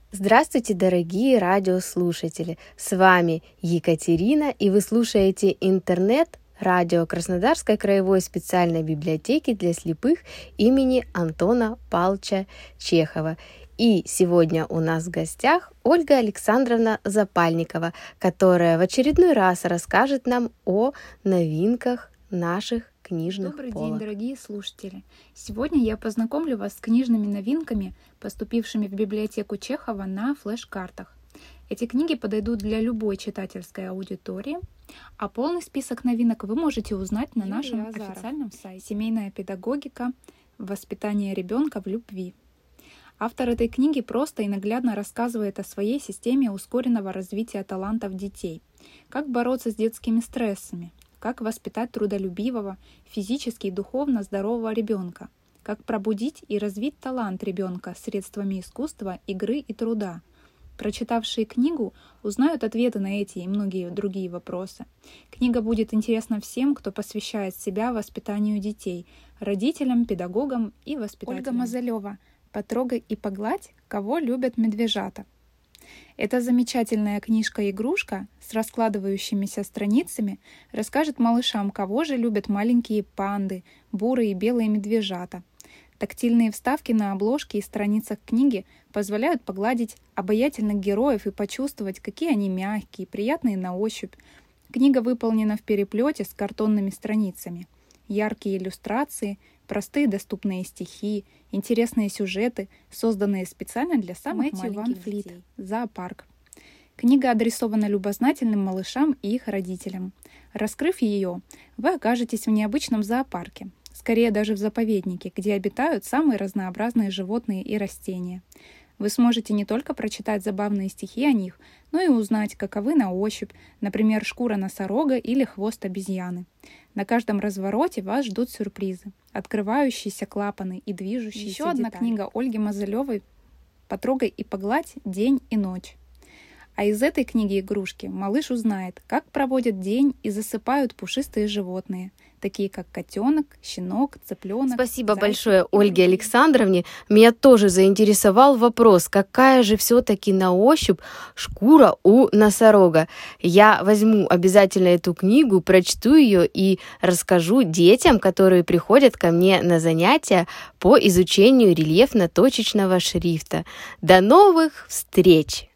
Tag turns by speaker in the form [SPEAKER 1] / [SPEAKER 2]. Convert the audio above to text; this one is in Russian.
[SPEAKER 1] Здравствуйте, дорогие радиослушатели! С вами Екатерина, и вы слушаете интернет-радио Краснодарской краевой специальной библиотеки для слепых имени Антона Павловича Чехова. И сегодня у нас в гостях Ольга Александровна Запальникова, которая в очередной раз расскажет нам о новинках наших книжных
[SPEAKER 2] полок.
[SPEAKER 1] Добрый день,
[SPEAKER 2] дорогие слушатели! Сегодня я познакомлю вас с книжными новинками, поступившими в библиотеку Чехова на флеш-картах. Эти книги подойдут для любой читательской аудитории, а полный список новинок вы можете узнать на нашем официальном сайте «Семейная педагогика. Воспитание ребенка в любви». Автор этой книги просто и наглядно рассказывает о своей системе ускоренного развития талантов детей, как бороться с детскими стрессами, как воспитать трудолюбивого, физически и духовно здорового ребенка, как пробудить и развить талант ребенка средствами искусства, игры и труда. Прочитавшие книгу узнают ответы на эти и многие другие вопросы. Книга будет интересна всем, кто посвящает себя воспитанию детей, родителям, педагогам и воспитателям. Ольга Мазалева. «Потрогай и погладь, кого любят медвежата». Эта замечательная книжка-игрушка с раскладывающимися страницами расскажет малышам, кого же любят маленькие панды, бурые и белые медвежата. Тактильные вставки на обложке и страницах книги позволяют погладить обаятельных героев и почувствовать, какие они мягкие, приятные на ощупь. Книга выполнена в переплете с картонными страницами. Яркие иллюстрации, простые доступные стихи, интересные сюжеты, созданные специально для самых маленьких детей. Зоопарк. Книга адресована любознательным малышам и их родителям. Раскрыв ее, вы окажетесь в необычном зоопарке, скорее даже в заповеднике, где обитают самые разнообразные животные и растения. Вы сможете не только прочитать забавные стихи о них, но и узнать, каковы на ощупь, например, шкура носорога или хвост обезьяны. На каждом развороте вас ждут сюрпризы, открывающиеся клапаны и движущиеся детали. Еще одна книга Ольги Мазалевой «Потрогай и погладь. День и ночь». А из этой книги-игрушки малыш узнает, как проводят день и засыпают пушистые животные, такие как котенок, щенок, цыпленок.
[SPEAKER 1] Спасибо большое Ольге Александровне. Меня тоже заинтересовал вопрос, какая же все-таки на ощупь шкура у носорога. Я возьму обязательно эту книгу, прочту ее и расскажу детям, которые приходят ко мне на занятия по изучению рельефно-точечного шрифта. До новых встреч!